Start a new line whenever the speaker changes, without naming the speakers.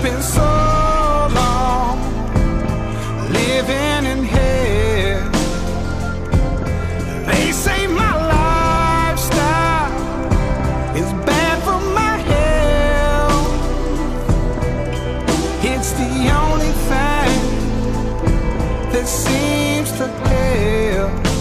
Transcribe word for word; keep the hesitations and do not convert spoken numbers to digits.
been so long living in hell. They say my lifestyle is bad for my health. It's the only thing that seems to help.